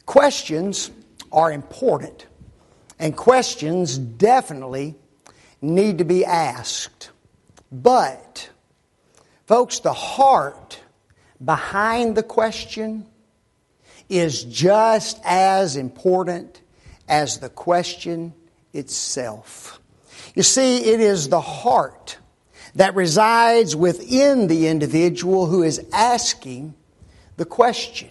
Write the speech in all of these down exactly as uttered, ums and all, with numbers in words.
Questions are important, and questions definitely need to be asked. But, folks, the heart behind the question is just as important as the question itself. You see, it is the heart that resides within the individual who is asking the question.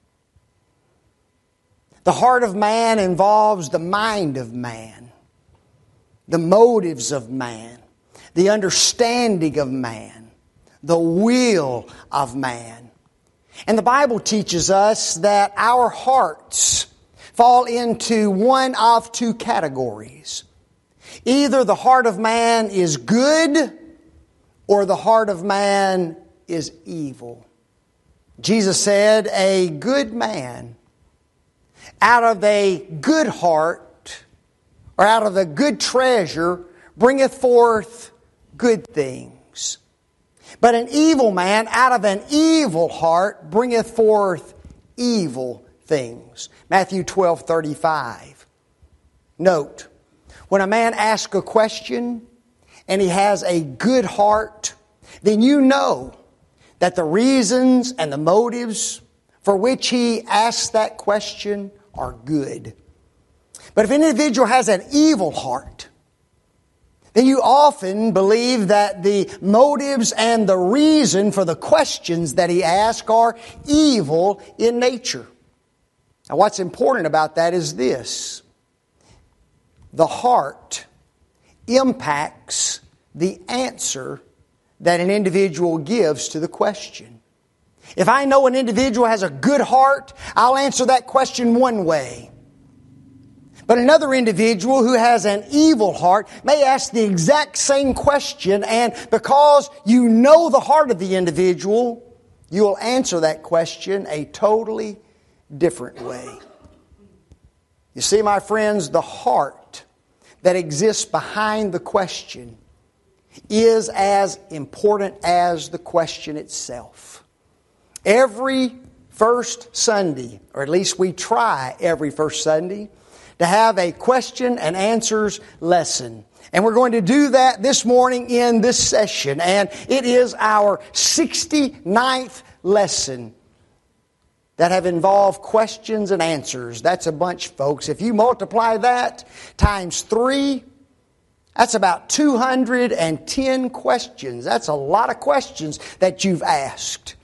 The heart of man involves the mind of man, the motives of man, the understanding of man, the will of man. And the Bible teaches us that our hearts fall into one of two categories. Either the heart of man is good or the heart of man is evil. Jesus said, a good man out of a good heart or out of a good treasure bringeth forth good things. But an evil man out of an evil heart bringeth forth evil things. Matthew twelve thirty-five. Note, when a man asks a question and he has a good heart, then you know that the reasons and the motives for which he asks that question are good. But if an individual has an evil heart, then you often believe that the motives and the reason for the questions that he asks are evil in nature. Now, what's important about that is this. The heart impacts the answer that an individual gives to the question. If I know an individual has a good heart, I'll answer that question one way. But another individual who has an evil heart may ask the exact same question, and because you know the heart of the individual, you'll answer that question a totally different way. You see, my friends, the heart that exists behind the question is as important as the question itself. Every first Sunday, or at least we try every first Sunday, to have a question and answers lesson. And we're going to do that this morning in this session. And it is our sixty-ninth lesson that have involved questions and answers. That's a bunch, folks. If you multiply that times three, that's about two hundred ten questions. That's a lot of questions that you've asked.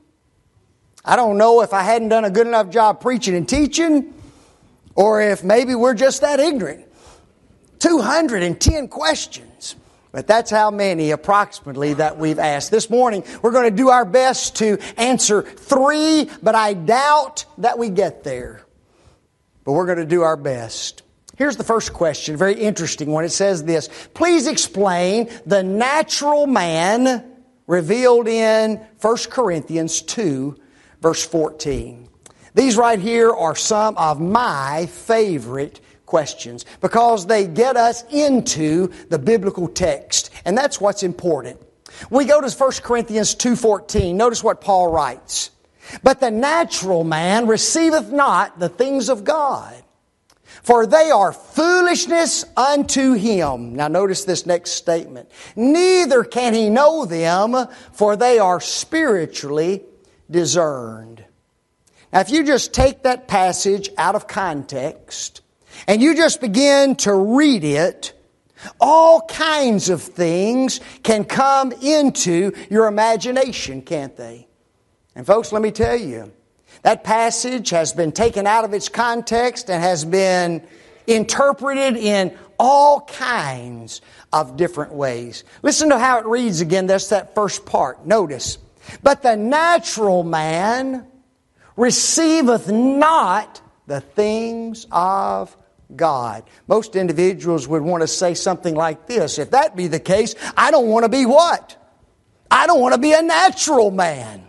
I don't know if I hadn't done a good enough job preaching and teaching, or if maybe we're just that ignorant. two hundred ten questions. But that's how many approximately that we've asked. This morning, we're going to do our best to answer three, but I doubt that we get there. But we're going to do our best. Here's the first question, a very interesting one. It says this: please explain the natural man revealed in First Corinthians two, verse fourteen. These right here are some of my favorite questions because they get us into the biblical text. And that's what's important. We go to First Corinthians two fourteen. Notice what Paul writes. But the natural man receiveth not the things of God, for they are foolishness unto him. Now notice this next statement. Neither can he know them, for they are spiritually discerned. Now if you just take that passage out of context and you just begin to read it, all kinds of things can come into your imagination, can't they? And folks, let me tell you, that passage has been taken out of its context and has been interpreted in all kinds of different ways. Listen to how it reads again. That's that first part. Notice. But the natural man receiveth not the things of God. Most individuals would want to say something like this. If that be the case, I don't want to be what? I don't want to be a natural man.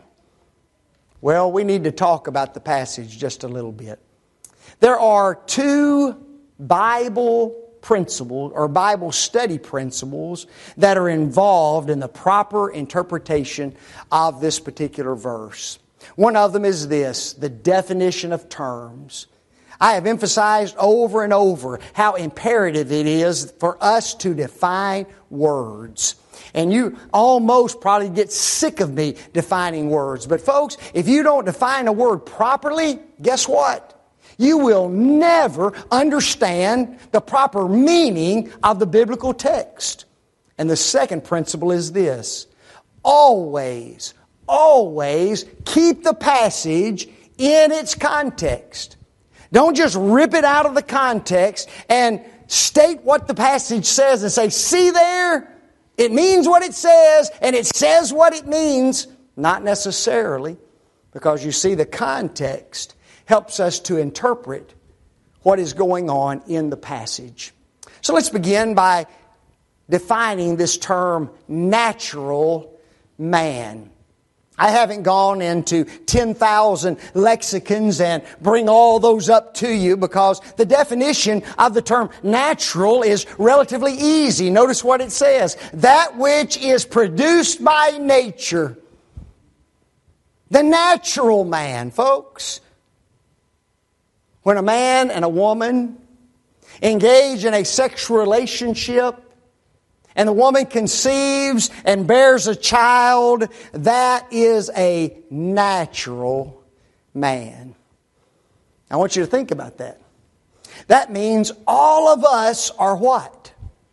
Well, we need to talk about the passage just a little bit. There are two Bible principles or Bible study principles that are involved in the proper interpretation of this particular verse. One of them is this, the definition of terms. I have emphasized over and over how imperative it is for us to define words. And you almost probably get sick of me defining words. But folks, if you don't define a word properly, guess what? You will never understand the proper meaning of the biblical text. And the second principle is this. Always, always keep the passage in its context. Don't just rip it out of the context and state what the passage says and say, see there, it means what it says and it says what it means. Not necessarily, because you see the context helps us to interpret what is going on in the passage. So let's begin by defining this term natural man. I haven't gone into ten thousand lexicons and bring all those up to you because the definition of the term natural is relatively easy. Notice what it says. That which is produced by nature. The natural man, folks. When a man and a woman engage in a sexual relationship, and the woman conceives and bears a child, that is a natural man. I want you to think about that. That means all of us are what?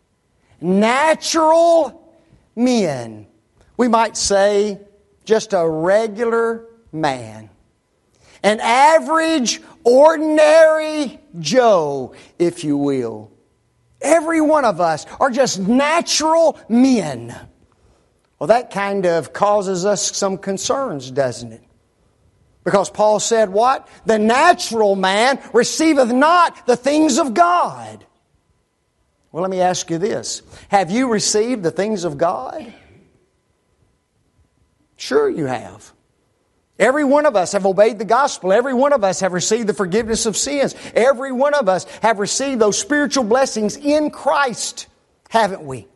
Natural men. We might say just a regular man. An average, ordinary Joe, if you will. Every one of us are just natural men. Well, that kind of causes us some concerns, doesn't it? Because Paul said what? The natural man receiveth not the things of God. Well, let me ask you this. Have you received the things of God? Sure you have. Every one of us have obeyed the gospel. Every one of us have received the forgiveness of sins. Every one of us have received those spiritual blessings in Christ, haven't we?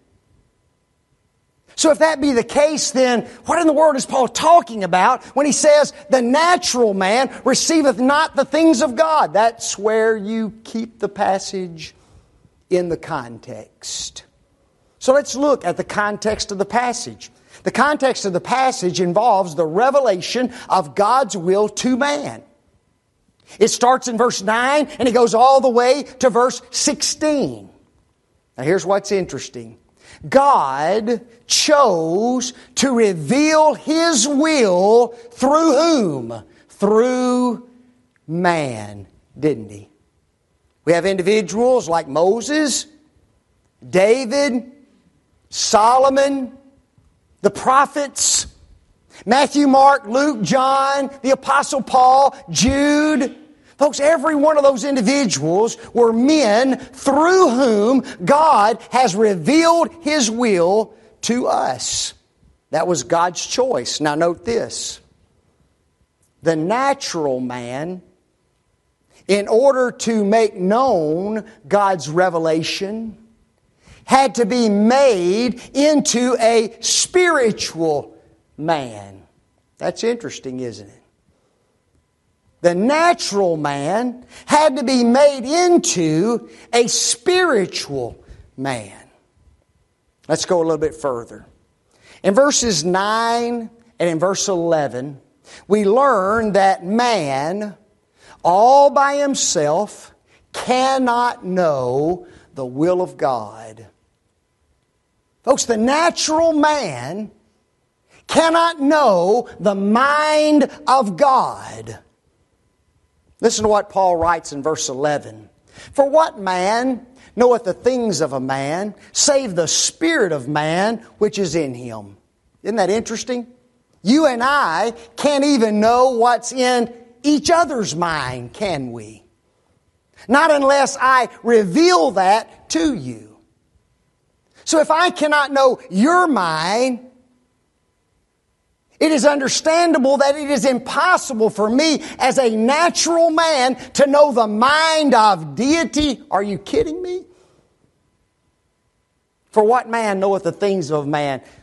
So if that be the case, then what in the world is Paul talking about when he says, the natural man receiveth not the things of God? That's where you keep the passage in the context. So let's look at the context of the passage. The context of the passage involves the revelation of God's will to man. It starts in verse nine and it goes all the way to verse sixteen. Now here's what's interesting. God chose to reveal His will through whom? Through man, didn't He? We have individuals like Moses, David, Solomon, the prophets, Matthew, Mark, Luke, John, the Apostle Paul, Jude. Folks, every one of those individuals were men through whom God has revealed His will to us. That was God's choice. Now note this. The natural man, in order to make known God's revelation, had to be made into a spiritual man. That's interesting, isn't it? The natural man had to be made into a spiritual man. Let's go a little bit further. In verses nine and in verse eleven, we learn that man, all by himself, cannot know the will of God. Folks, the natural man cannot know the mind of God. Listen to what Paul writes in verse eleven. For what man knoweth the things of a man, save the spirit of man which is in him? Isn't that interesting? You and I can't even know what's in each other's mind, can we? Not unless I reveal that to you. So if I cannot know your mind, it is understandable that it is impossible for me as a natural man to know the mind of deity. Are you kidding me? For what man knoweth the things of man,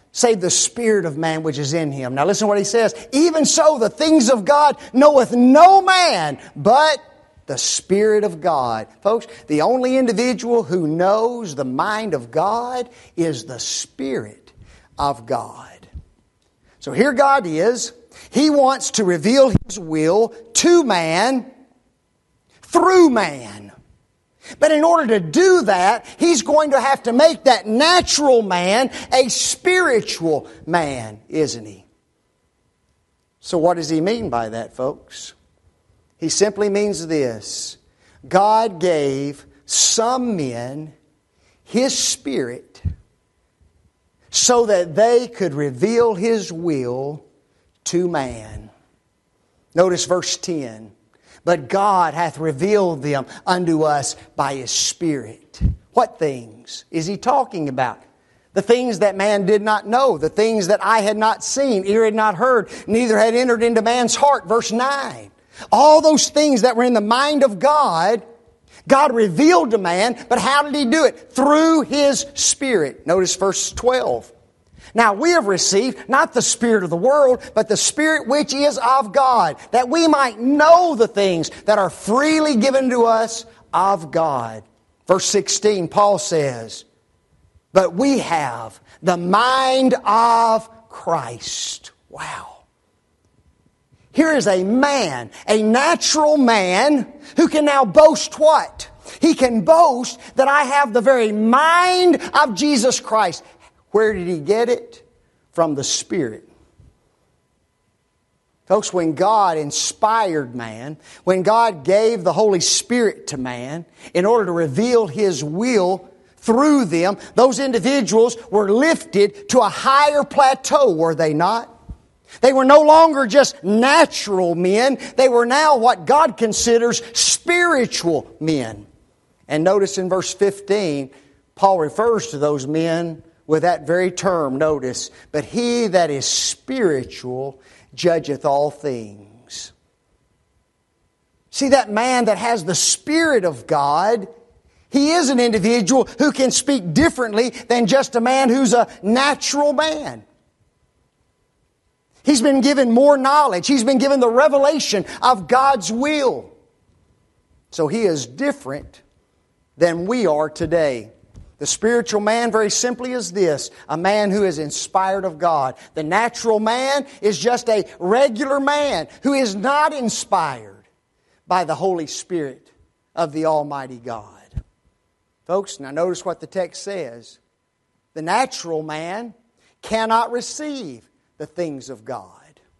save the spirit of man which is in him. Now listen to what he says. Even so, the things of God knoweth no man, but the Spirit of God. Folks, the only individual who knows the mind of God is the Spirit of God. So here God is. He wants to reveal His will to man through man. But in order to do that, He's going to have to make that natural man a spiritual man, isn't He? So what does He mean by that, folks? He simply means this. God gave some men His Spirit so that they could reveal His will to man. Notice verse ten. But God hath revealed them unto us by His Spirit. What things is He talking about? The things that man did not know. The things that eye had not seen, ear had not heard, neither had entered into man's heart. Verse nine. All those things that were in the mind of God, God revealed to man, but how did He do it? Through His Spirit. Notice verse twelve. Now we have received not the spirit of the world, but the Spirit which is of God, that we might know the things that are freely given to us of God. Verse sixteen, Paul says, but we have the mind of Christ. Wow. Here is a man, a natural man, who can now boast what? He can boast that I have the very mind of Jesus Christ. Where did he get it? From the Spirit. Folks, when God inspired man, when God gave the Holy Spirit to man in order to reveal His will through them, those individuals were lifted to a higher plateau, were they not? They were no longer just natural men. They were now what God considers spiritual men. And notice in verse fifteen, Paul refers to those men with that very term. Notice, but he that is spiritual judgeth all things. See, that man that has the Spirit of God, he is an individual who can speak differently than just a man who's a natural man. He's been given more knowledge. He's been given the revelation of God's will. So he is different than we are today. The spiritual man, very simply, is this: a man who is inspired of God. The natural man is just a regular man who is not inspired by the Holy Spirit of the Almighty God. Folks, now notice what the text says. The natural man cannot receive the things of God.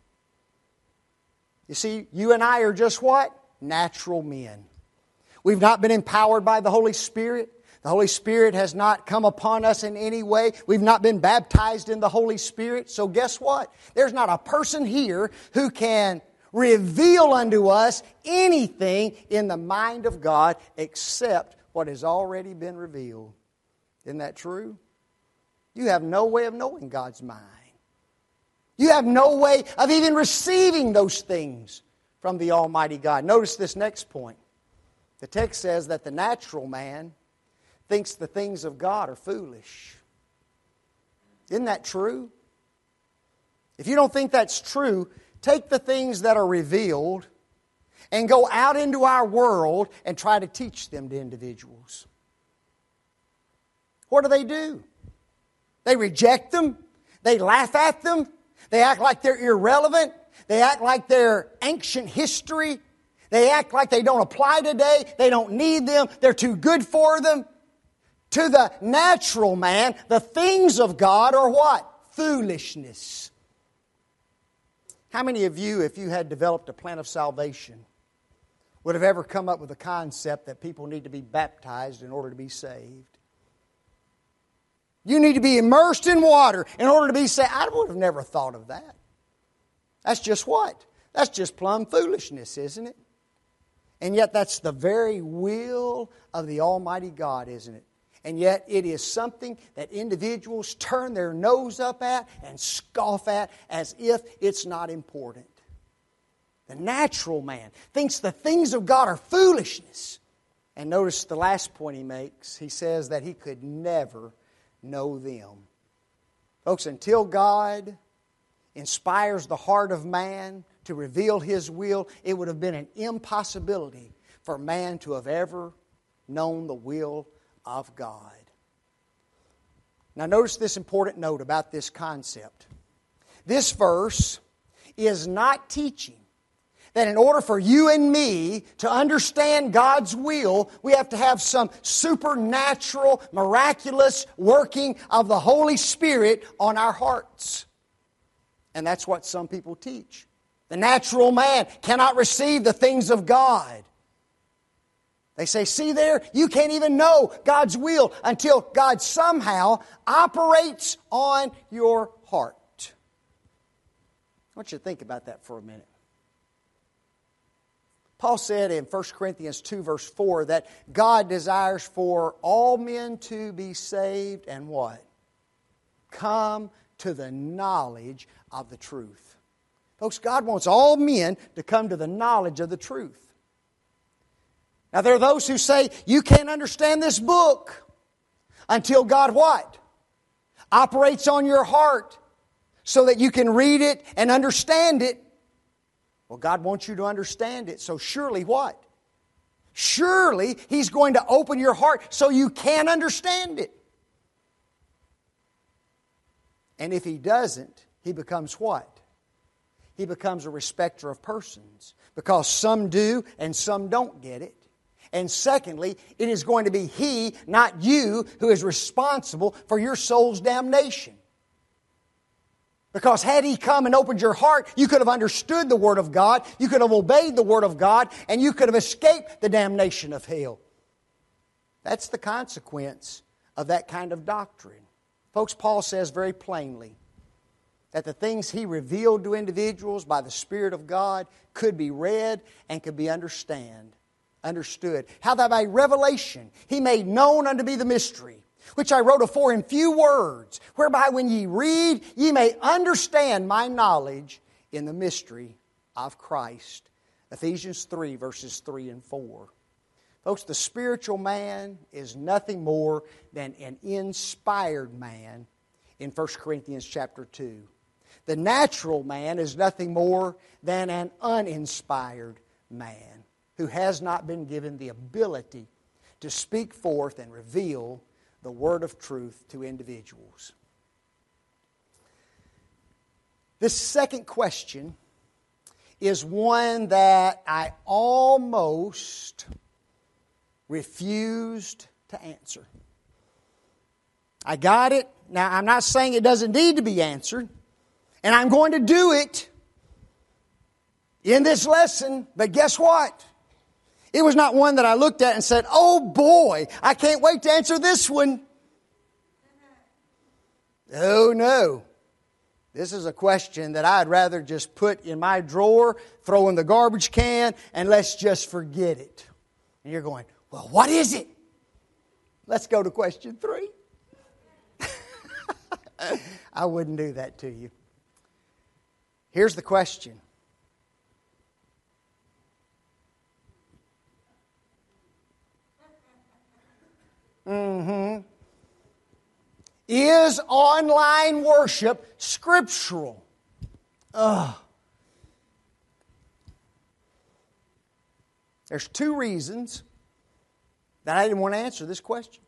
You see, you and I are just what? Natural men. We've not been empowered by the Holy Spirit. The Holy Spirit has not come upon us in any way. We've not been baptized in the Holy Spirit. So guess what? There's not a person here who can reveal unto us anything in the mind of God except what has already been revealed. Isn't that true? You have no way of knowing God's mind. You have no way of even receiving those things from the Almighty God. Notice this next point. The text says that the natural man thinks the things of God are foolish. Isn't that true? If you don't think that's true, take the things that are revealed and go out into our world and try to teach them to individuals. What do they do? They reject them. They laugh at them. They act like they're irrelevant. They act like they're ancient history. They act like they don't apply today. They don't need them. They're too good for them. To the natural man, the things of God are what? Foolishness. How many of you, if you had developed a plan of salvation, would have ever come up with a concept that people need to be baptized in order to be saved? You need to be immersed in water in order to be saved. I would have never thought of that. That's just what? That's just plumb foolishness, isn't it? And yet that's the very will of the Almighty God, isn't it? And yet it is something that individuals turn their nose up at and scoff at as if it's not important. The natural man thinks the things of God are foolishness. And notice the last point he makes. He says that he could never know them. Folks, until God inspires the heart of man to reveal His will, it would have been an impossibility for man to have ever known the will of God. Now notice this important note about this concept. This verse is not teaching that in order for you and me to understand God's will, we have to have some supernatural, miraculous working of the Holy Spirit on our hearts. And that's what some people teach. The natural man cannot receive the things of God. They say, see there, you can't even know God's will until God somehow operates on your heart. I want you to think about that for a minute. Paul said in First Corinthians two verse four that God desires for all men to be saved and what? Come to the knowledge of the truth. Folks, God wants all men to come to the knowledge of the truth. Now there are those who say, you can't understand this book until God what? Operates on your heart so that you can read it and understand it. Well, God wants you to understand it, so surely what? Surely He's going to open your heart so you can understand it. And if He doesn't, He becomes what? He becomes a respecter of persons. Because some do and some don't get it. And secondly, it is going to be He, not you, who is responsible for your soul's damnation. Because had He come and opened your heart, you could have understood the Word of God, you could have obeyed the Word of God, and you could have escaped the damnation of hell. That's the consequence of that kind of doctrine. Folks, Paul says very plainly that the things he revealed to individuals by the Spirit of God could be read and could be understand, understood. How that by revelation He made known unto me the mystery, which I wrote afore in few words, whereby when ye read, ye may understand my knowledge in the mystery of Christ. Ephesians three, verses three and four. Folks, the spiritual man is nothing more than an inspired man in First Corinthians chapter two. The natural man is nothing more than an uninspired man who has not been given the ability to speak forth and reveal the word of truth to individuals. This second question is one that I almost refused to answer. I got it. Now, I'm not saying it doesn't need to be answered, and I'm going to do it in this lesson, but guess what? It was not one that I looked at and said, oh boy, I can't wait to answer this one. Oh no. This is a question that I'd rather just put in my drawer, throw in the garbage can, and let's just forget it. And you're going, well, what is it? Let's go to question three. I wouldn't do that to you. Here's the question. Mm-hmm. Is online worship scriptural? Ugh. There's two reasons that I didn't want to answer this question.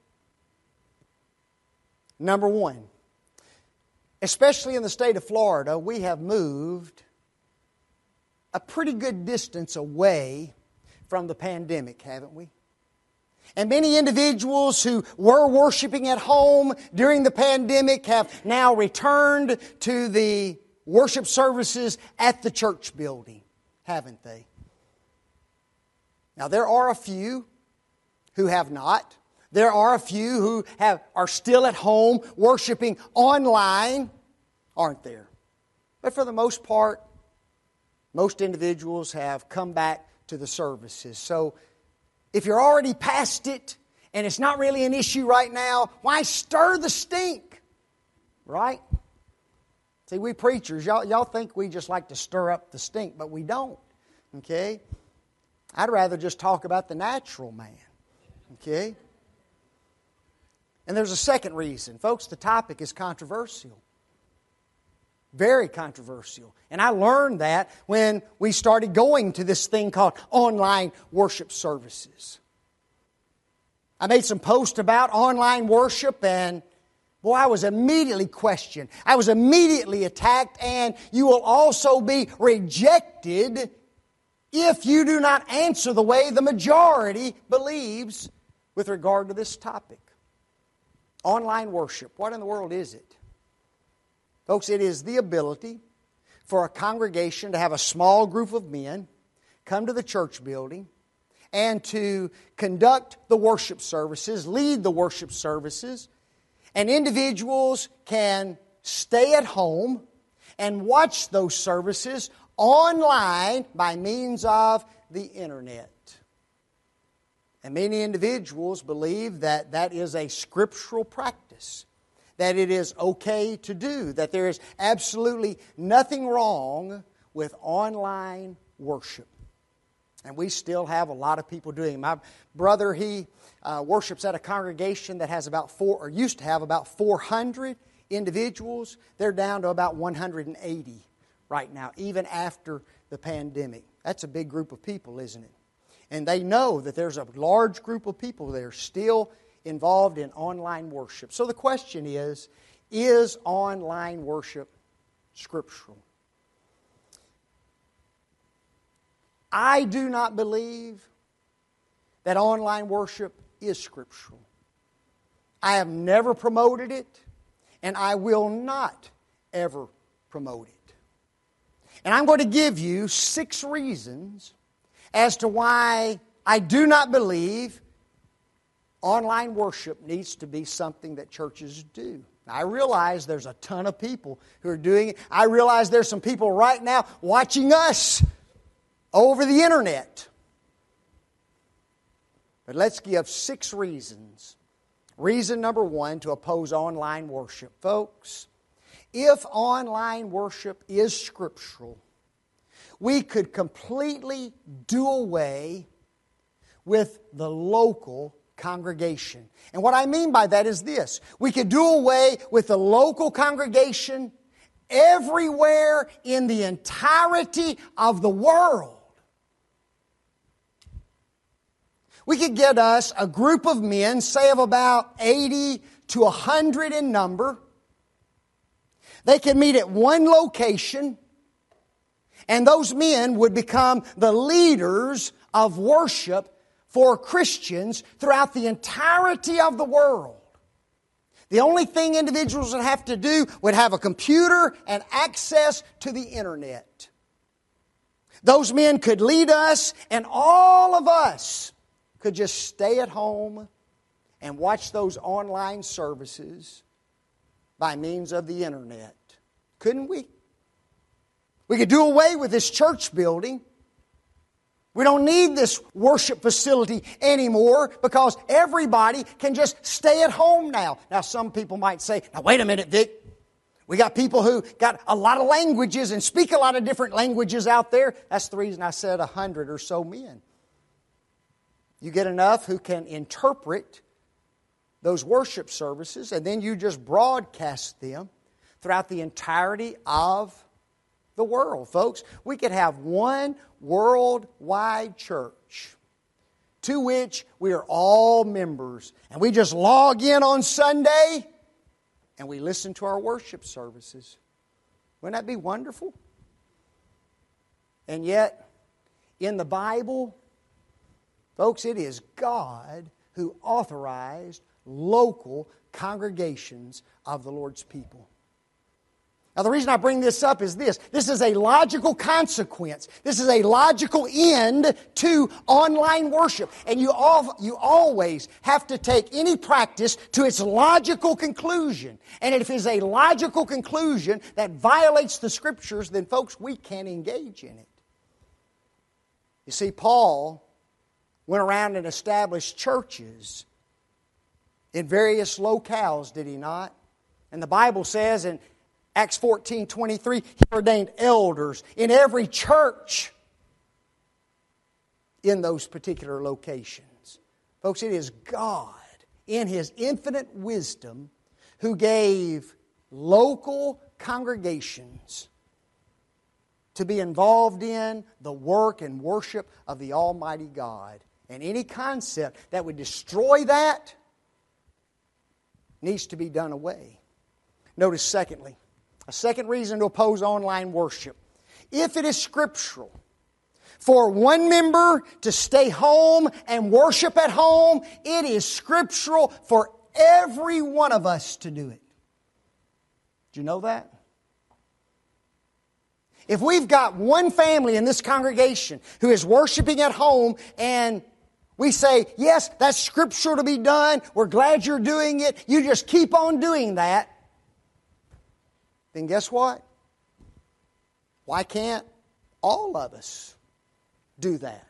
Number one, especially in the state of Florida, we have moved a pretty good distance away from the pandemic, haven't we? And many individuals who were worshiping at home during the pandemic have now returned to the worship services at the church building, haven't they? Now, there are a few who have not. There are a few who have are still at home worshiping online, aren't there? But for the most part, most individuals have come back to the services. So, if you're already past it and it's not really an issue right now, why stir the stink? Right? See, we preachers, y'all, y'all think we just like to stir up the stink, but we don't. Okay? I'd rather just talk about the natural man. Okay? And there's a second reason. Folks, the topic is controversial. Very controversial. And I learned that when we started going to this thing called online worship services. I made some posts about online worship, and boy, I was immediately questioned. I was immediately attacked, and you will also be rejected if you do not answer the way the majority believes with regard to this topic. Online worship. What in the world is it? Folks, it is the ability for a congregation to have a small group of men come to the church building and to conduct the worship services, lead the worship services, and individuals can stay at home and watch those services online by means of the internet. And many individuals believe that that is a scriptural practice, that it is okay to do, that there is absolutely nothing wrong with online worship. And we still have a lot of people doing it. My brother, he uh, worships at a congregation that has about four, or used to have about four hundred individuals. They're down to about one hundred eighty right now, even after the pandemic. That's a big group of people, isn't it? And they know that there's a large group of people that are still involved in online worship. So the question is, is online worship scriptural? I do not believe that online worship is scriptural. I have never promoted it, and I will not ever promote it. And I'm going to give you six reasons as to why I do not believe online worship needs to be something that churches do. I realize there's a ton of people who are doing it. I realize there's some people right now watching us over the internet. But let's give six reasons. Reason number one to oppose online worship. Folks, if online worship is scriptural, we could completely do away with the local congregation. And what I mean by that is this. We could do away with the local congregation everywhere in the entirety of the world. We could get us a group of men, say of about eighty to one hundred in number. They could meet at one location, and those men would become the leaders of worship for Christians throughout the entirety of the world. The only thing individuals would have to do would have a computer and access to the internet. Those men could lead us, and all of us could just stay at home and watch those online services by means of the internet. Couldn't we? We could do away with this church building. We don't need this worship facility anymore because everybody can just stay at home now. Now, some people might say, now wait a minute, Vic. We got people who got a lot of languages and speak a lot of different languages out there. That's the reason I said a hundred or so men. You get enough who can interpret those worship services, and then you just broadcast them throughout the entirety of the world, folks. We could have one worldwide church to which we are all members, and we just log in on Sunday and we listen to our worship services. Wouldn't that be wonderful? And yet, in the Bible, folks, it is God who authorized local congregations of the Lord's people. Now, the reason I bring this up is this. This is a logical consequence. This is a logical end to online worship. And you, all, you always have to take any practice to its logical conclusion. And if it is a logical conclusion that violates the Scriptures, then, folks, we can't engage in it. You see, Paul went around and established churches in various locales, did he not? And the Bible says in Acts fourteen twenty-three, he ordained elders in every church in those particular locations. Folks, it is God, in His infinite wisdom, who gave local congregations to be involved in the work and worship of the Almighty God. And any concept that would destroy that needs to be done away. Notice secondly, a second reason to oppose online worship. If it is scriptural for one member to stay home and worship at home, it is scriptural for every one of us to do it. Do you know that? If we've got one family in this congregation who is worshiping at home and we say, yes, that's scriptural to be done, we're glad you're doing it, you just keep on doing that, then guess what? Why can't all of us do that?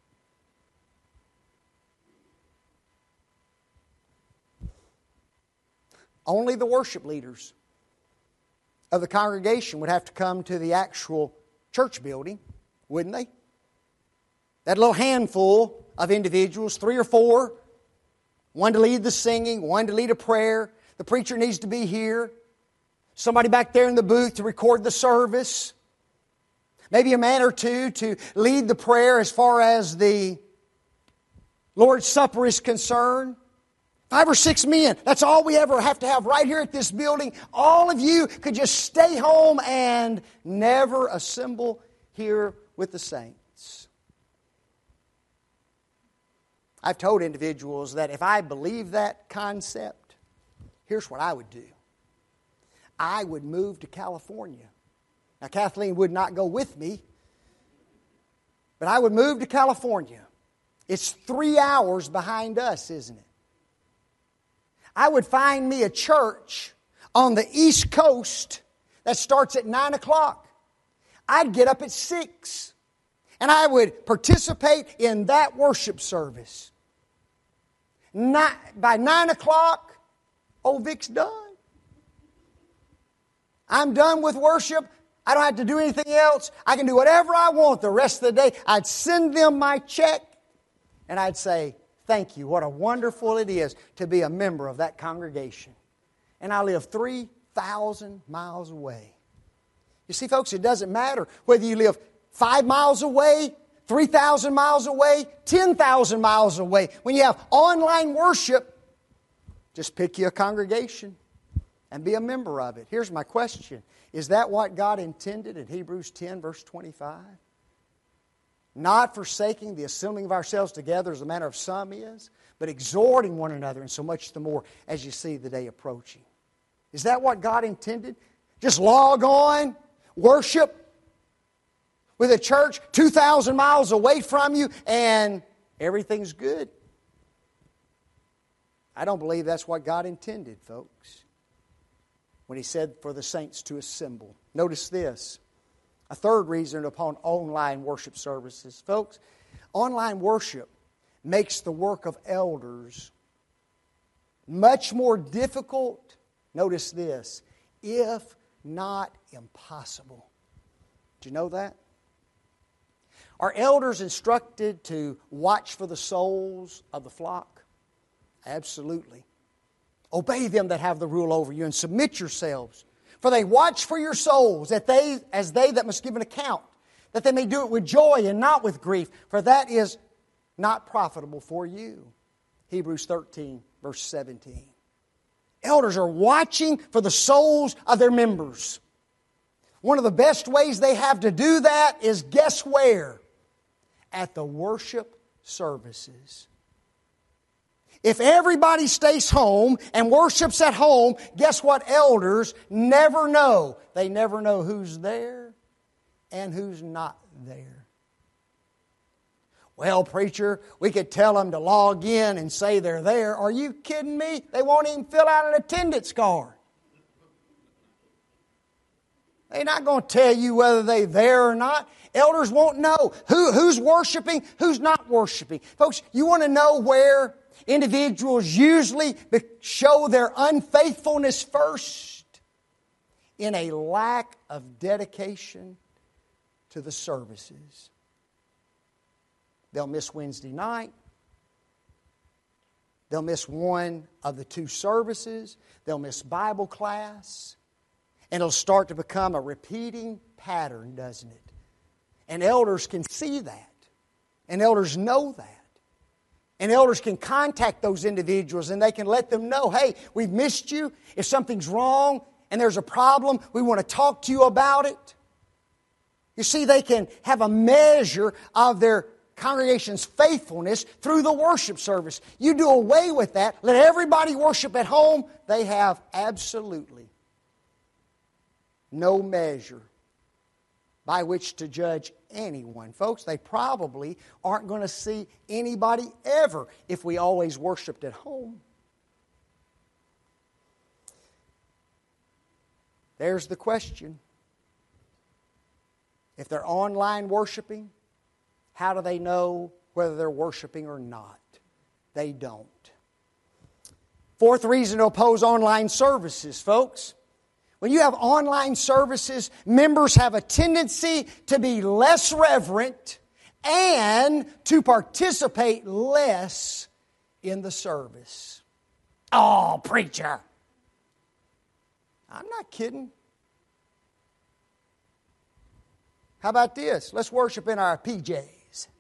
Only the worship leaders of the congregation would have to come to the actual church building, wouldn't they? That little handful of individuals, three or four, one to lead the singing, one to lead a prayer. The preacher needs to be here. Somebody back there in the booth to record the service. Maybe a man or two to lead the prayer as far as the Lord's Supper is concerned. Five or six men. That's all we ever have to have right here at this building. All of you could just stay home and never assemble here with the saints. I've told individuals that if I believe that concept, here's what I would do. I would move to California. Now, Kathleen would not go with me, but I would move to California. It's three hours behind us, isn't it? I would find me a church on the East Coast that starts at nine o'clock. I'd get up at six, and I would participate in that worship service. Not, by nine o'clock, old Vic's done. I'm done with worship. I don't have to do anything else. I can do whatever I want the rest of the day. I'd send them my check, and I'd say, thank you. What a wonderful it is to be a member of that congregation. And I live three thousand miles away. You see, folks, it doesn't matter whether you live five miles away, three thousand miles away, ten thousand miles away. When you have online worship, just pick you a congregation and be a member of it. Here's my question. Is that what God intended in Hebrews ten, verse twenty-five? Not forsaking the assembling of ourselves together as the manner of some is, but exhorting one another, and so much the more as you see the day approaching. Is that what God intended? Just log on, worship with a church two thousand miles away from you, and everything's good? I don't believe that's what God intended, folks, when He said for the saints to assemble. Notice this. A third reason upon online worship services. Folks, online worship makes the work of elders much more difficult, notice this, if not impossible. Do you know that? Are elders instructed to watch for the souls of the flock? Absolutely. Obey them that have the rule over you and submit yourselves. For they watch for your souls, that they, as they that must give an account, that they may do it with joy and not with grief, for that is not profitable for you. Hebrews thirteen, verse seventeen. Elders are watching for the souls of their members. One of the best ways they have to do that is, guess where? At the worship services. If everybody stays home and worships at home, guess what elders never know? They never know who's there and who's not there. Well, preacher, we could tell them to log in and say they're there. Are you kidding me? They won't even fill out an attendance card. They're not going to tell you whether they're there or not. Elders won't know who, who's worshiping, who's not worshiping. Folks, you want to know where individuals usually show their unfaithfulness first? In a lack of dedication to the services. They'll miss Wednesday night. They'll miss one of the two services. They'll miss Bible class. And it'll start to become a repeating pattern, doesn't it? And elders can see that. And elders know that. And elders can contact those individuals and they can let them know, hey, we've missed you. If something's wrong and there's a problem, we want to talk to you about it. You see, they can have a measure of their congregation's faithfulness through the worship service. You do away with that, let everybody worship at home, they have absolutely no measure by which to judge anyone. Folks, they probably aren't going to see anybody ever if we always worshiped at home. There's the question. If they're online worshiping, how do they know whether they're worshiping or not? They don't. Fourth reason to oppose online services, folks. When you have online services, members have a tendency to be less reverent and to participate less in the service. Oh, preacher. I'm not kidding. How about this? Let's worship in our P Js.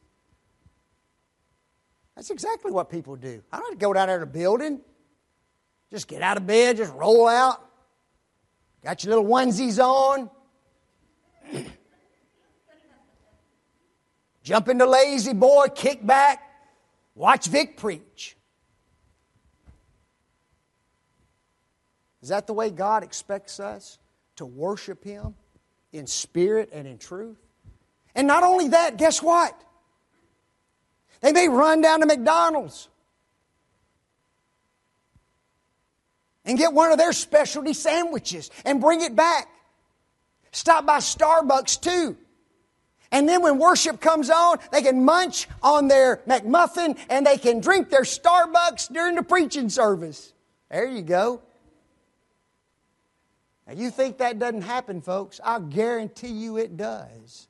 That's exactly what people do. I don't have to go down there to the building. Just get out of bed, just roll out. Got your little onesies on. Jump into lazy boy, kick back, watch Vic preach. Is that the way God expects us to worship Him in spirit and in truth? And not only that, guess what? They may run down to McDonald's and get one of their specialty sandwiches and bring it back. Stop by Starbucks too. And then when worship comes on, they can munch on their McMuffin and they can drink their Starbucks during the preaching service. There you go. Now you think that doesn't happen, folks? I'll guarantee you it does.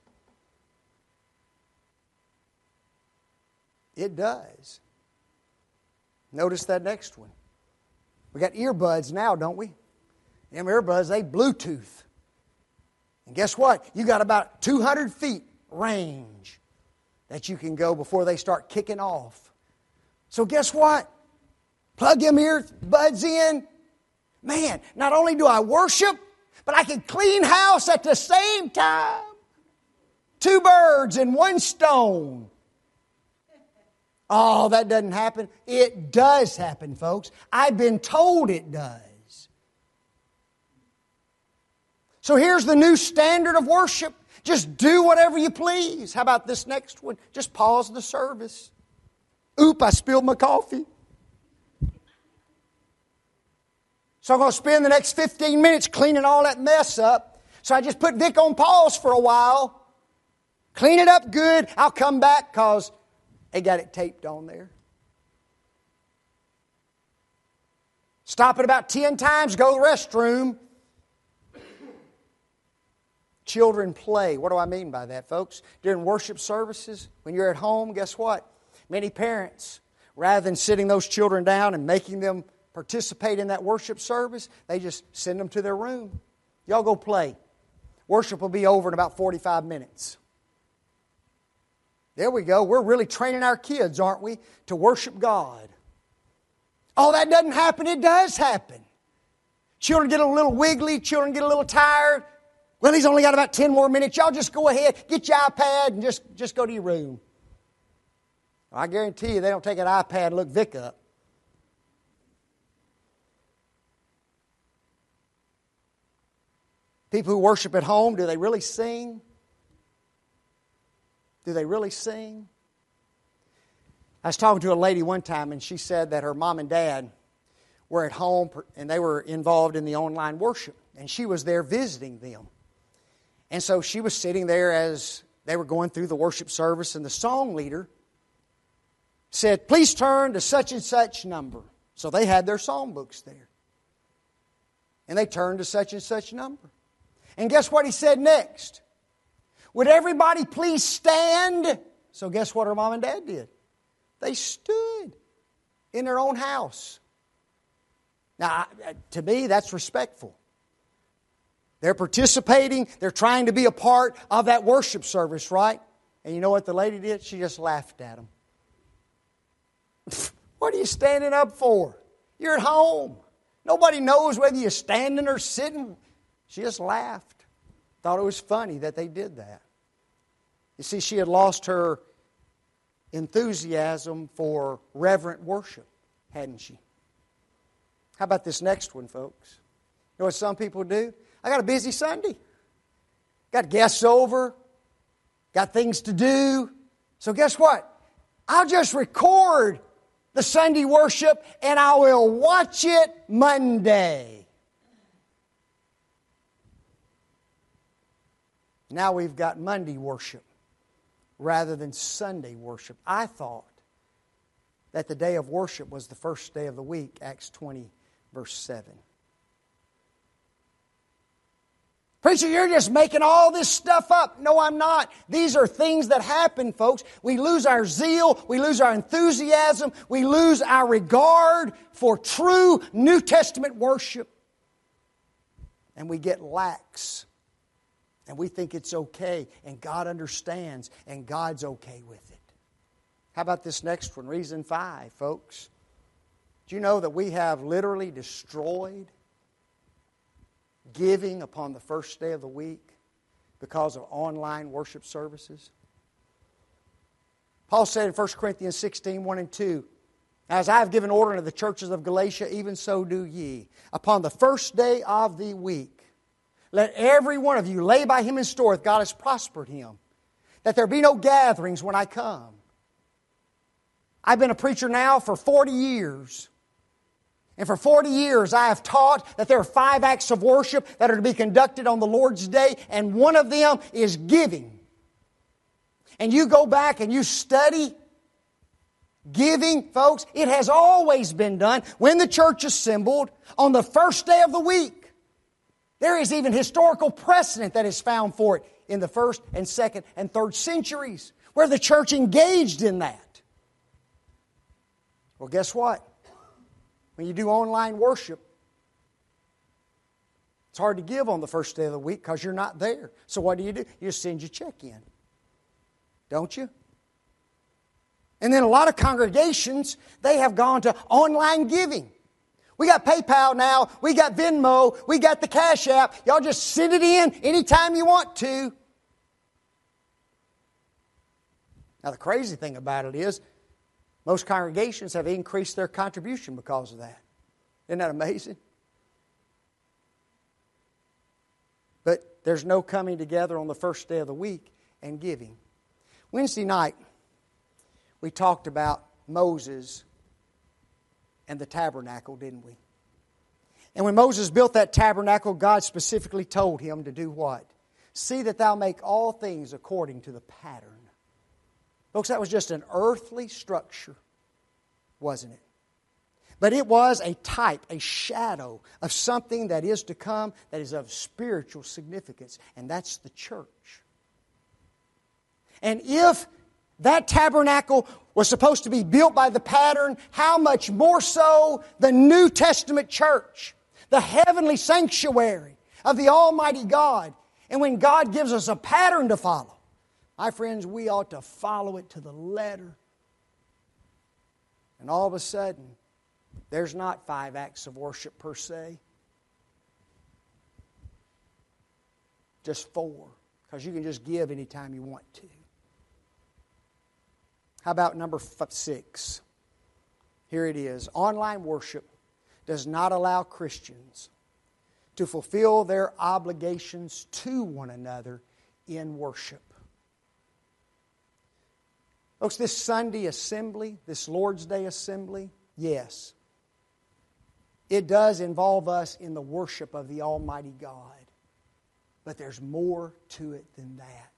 It does. Notice that next one. We got earbuds now, don't we? Them earbuds, they Bluetooth. And guess what? You got about two hundred feet range that you can go before they start kicking off. So guess what? Plug them earbuds in. Man, not only do I worship, but I can clean house at the same time. Two birds and one stone. Oh, that doesn't happen. It does happen, folks. I've been told it does. So here's the new standard of worship. Just do whatever you please. How about this next one? Just pause the service. Oop, I spilled my coffee. So I'm going to spend the next fifteen minutes cleaning all that mess up. So I just put Vic on pause for a while. Clean it up good. I'll come back because they got it taped on there. Stop it about ten times, go to the restroom. Children play. What do I mean by that, folks? During worship services, when you're at home, guess what? Many parents, rather than sitting those children down and making them participate in that worship service, they just send them to their room. Y'all go play. Worship will be over in about forty-five minutes. There we go. We're really training our kids, aren't we, to worship God. Oh, that doesn't happen. It does happen. Children get a little wiggly. Children get a little tired. Well, he's only got about ten more minutes. Y'all just go ahead, get your iPad, and just, just go to your room. Well, I guarantee you they don't take an iPad and look Vic up. People who worship at home, do they really sing? Do they really sing? I was talking to a lady one time, and she said that her mom and dad were at home, and they were involved in the online worship. And she was there visiting them. And so she was sitting there as they were going through the worship service, and the song leader said, please turn to such and such number. So they had their song books there. And they turned to such and such number. And guess what he said next? Would everybody please stand? So guess what her mom and dad did? They stood in their own house. Now, to me, that's respectful. They're participating. They're trying to be a part of that worship service, right? And you know what the lady did? She just laughed at them. What are you standing up for? You're at home. Nobody knows whether you're standing or sitting. She just laughed. Thought it was funny that they did that. You see, she had lost her enthusiasm for reverent worship, hadn't she? How about this next one, folks? You know what some people do? I got a busy Sunday. Got guests over. Got things to do. So guess what? I'll just record the Sunday worship and I will watch it Monday. Now we've got Monday worship rather than Sunday worship. I thought that the day of worship was the first day of the week, Acts twenty, verse seven. Preacher, you're just making all this stuff up. No, I'm not. These are things that happen, folks. We lose our zeal. We lose our enthusiasm. We lose our regard for true New Testament worship. And we get lax. And we think it's okay. And God understands. And God's okay with it. How about this next one? Reason five, folks. Do you know that we have literally destroyed giving upon the first day of the week because of online worship services? Paul said in First Corinthians sixteen, one and two, "As I have given order unto the churches of Galatia, even so do ye. Upon the first day of the week, let every one of you lay by him in store, if God has prospered him, that there be no gatherings when I come." I've been a preacher now for forty years. And for forty years I have taught that there are five acts of worship that are to be conducted on the Lord's Day, and one of them is giving. And you go back and you study giving, folks, it has always been done when the church assembled on the first day of the week. There is even historical precedent that is found for it in the first and second and third centuries where the church engaged in that. Well, guess what? When you do online worship, it's hard to give on the first day of the week because you're not there. So what do you do? You send your check in. Don't you? And then a lot of congregations, they have gone to online giving. We got PayPal now. We got Venmo. We got the Cash App. Y'all just send it in anytime you want to. Now the crazy thing about it is, most congregations have increased their contribution because of that. Isn't that amazing? But there's no coming together on the first day of the week and giving. Wednesday night, we talked about Moses and the tabernacle, didn't we? And when Moses built that tabernacle, God specifically told him to do what? See that thou make all things according to the pattern. Folks, that was just an earthly structure, wasn't it? But it was a type, a shadow of something that is to come that is of spiritual significance, and that's the church. And if that tabernacle was supposed to be built by the pattern, how much more so the New Testament church, the heavenly sanctuary of the Almighty God. And when God gives us a pattern to follow, my friends, we ought to follow it to the letter. And all of a sudden, there's not five acts of worship per se. Just four. Because you can just give anytime you want to. How about number six? Here it is. Online worship does not allow Christians to fulfill their obligations to one another in worship. Folks, this Sunday assembly, this Lord's Day assembly, yes, it does involve us in the worship of the Almighty God. But there's more to it than that.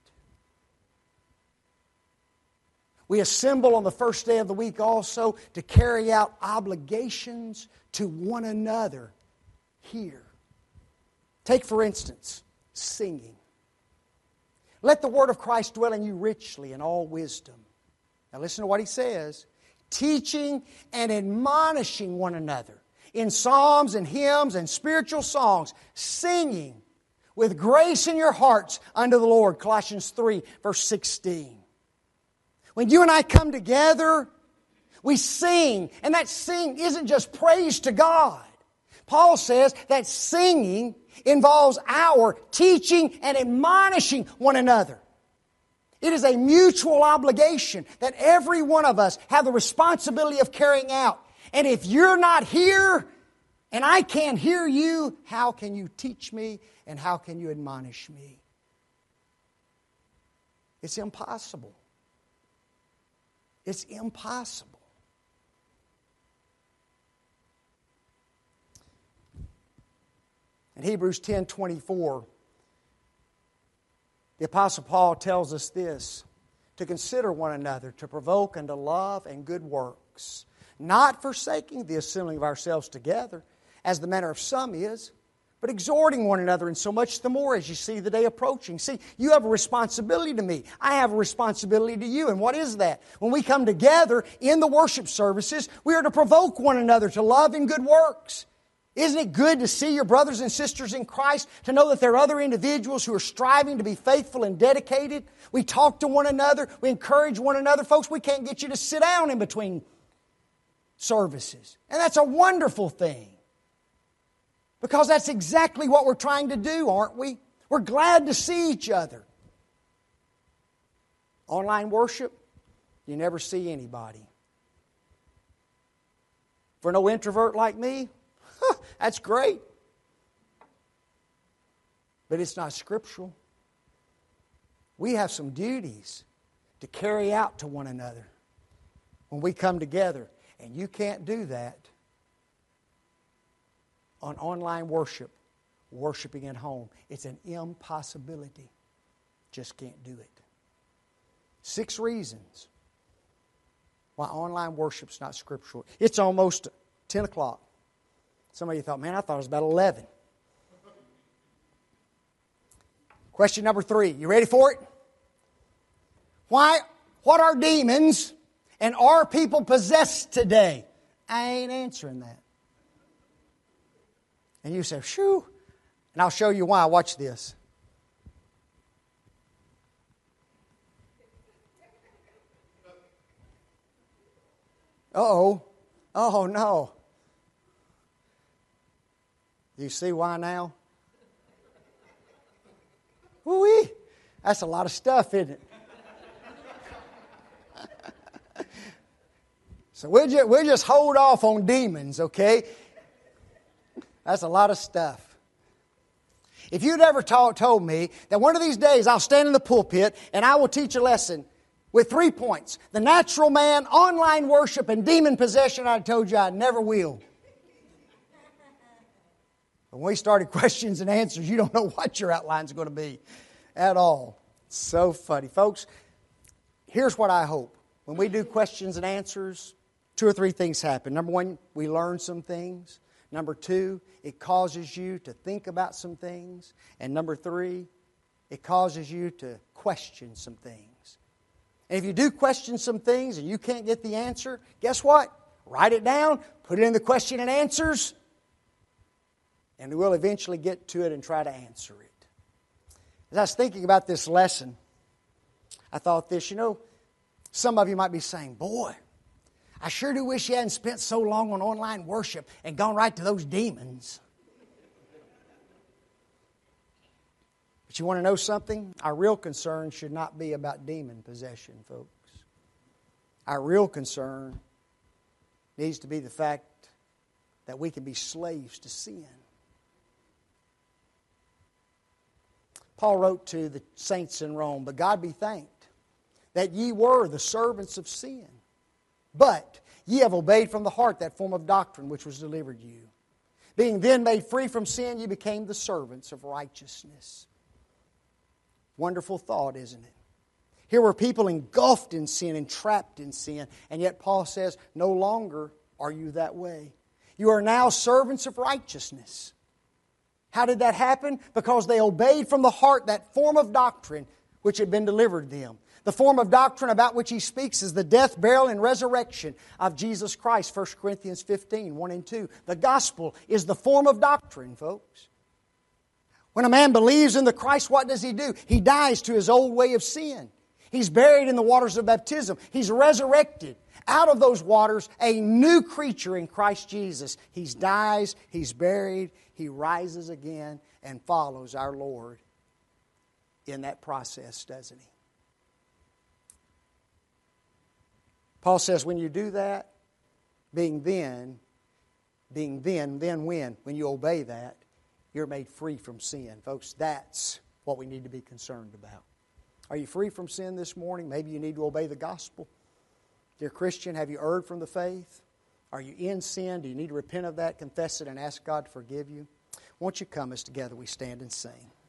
We assemble on the first day of the week also to carry out obligations to one another here. Take, for instance, singing. Let the word of Christ dwell in you richly in all wisdom. Now listen to what he says. Teaching and admonishing one another in psalms and hymns and spiritual songs, singing with grace in your hearts unto the Lord. Colossians three, verse sixteen. When you and I come together, we sing. And that sing isn't just praise to God. Paul says that singing involves our teaching and admonishing one another. It is a mutual obligation that every one of us have the responsibility of carrying out. And if you're not here and I can't hear you, how can you teach me and how can you admonish me? It's impossible. It's impossible. In Hebrews ten twenty-four, the Apostle Paul tells us this, to consider one another, to provoke unto love and good works, not forsaking the assembling of ourselves together, as the manner of some is, but exhorting one another, and so much the more as you see the day approaching. See, you have a responsibility to me. I have a responsibility to you. And what is that? When we come together in the worship services, we are to provoke one another to love and good works. Isn't it good to see your brothers and sisters in Christ, to know that there are other individuals who are striving to be faithful and dedicated? We talk to one another. We encourage one another. Folks, we can't get you to sit down in between services. And that's a wonderful thing. Because that's exactly what we're trying to do, aren't we? We're glad to see each other. Online worship, you never see anybody. For no introvert like me, that's great. But it's not scriptural. We have some duties to carry out to one another when we come together. And you can't do that on online worship, worshiping at home. It's an impossibility. Just can't do it. Six reasons why online worship's not scriptural. It's almost ten o'clock. Some of you thought, man, I thought it was about eleven. Question number three. You ready for it? Why? What are demons and are people possessed today? I ain't answering that. And you say, shoo. And I'll show you why. Watch this. Uh-oh. Oh, no. You see why now? Woo-wee. That's a lot of stuff, isn't it? So we'll just, we'll just hold off on demons, okay? That's a lot of stuff. If you'd ever taught, told me that one of these days I'll stand in the pulpit and I will teach a lesson with three points: the natural man, online worship, and demon possession, I'd told you I never will. When we started questions and answers, you don't know what your outline's going to be at all. So funny. Folks, here's what I hope. When we do questions and answers, two or three things happen. Number one, we learn some things. Number two, it causes you to think about some things. And number three, it causes you to question some things. And if you do question some things and you can't get the answer, guess what? Write it down, put it in the question and answers, and we'll eventually get to it and try to answer it. As I was thinking about this lesson, I thought this, you know, some of you might be saying, boy, I sure do wish you hadn't spent so long on online worship and gone right to those demons. But you want to know something? Our real concern should not be about demon possession, folks. Our real concern needs to be the fact that we can be slaves to sin. Paul wrote to the saints in Rome, "But God be thanked that ye were the servants of sin. But ye have obeyed from the heart that form of doctrine which was delivered you. Being then made free from sin, ye became the servants of righteousness." Wonderful thought, isn't it? Here were people engulfed in sin and trapped in sin. And yet Paul says, no longer are you that way. You are now servants of righteousness. How did that happen? Because they obeyed from the heart that form of doctrine which had been delivered them. The form of doctrine about which he speaks is the death, burial, and resurrection of Jesus Christ. First Corinthians fifteen, one and two. The gospel is the form of doctrine, folks. When a man believes in the Christ, what does he do? He dies to his old way of sin. He's buried in the waters of baptism. He's resurrected out of those waters, a new creature in Christ Jesus. He dies, he's buried, he rises again and follows our Lord in that process, doesn't he? Paul says when you do that, being then, being then, then when? When you obey that, you're made free from sin. Folks, that's what we need to be concerned about. Are you free from sin this morning? Maybe you need to obey the gospel. Dear Christian, have you erred from the faith? Are you in sin? Do you need to repent of that, confess it, and ask God to forgive you? Won't you come as together we stand and sing?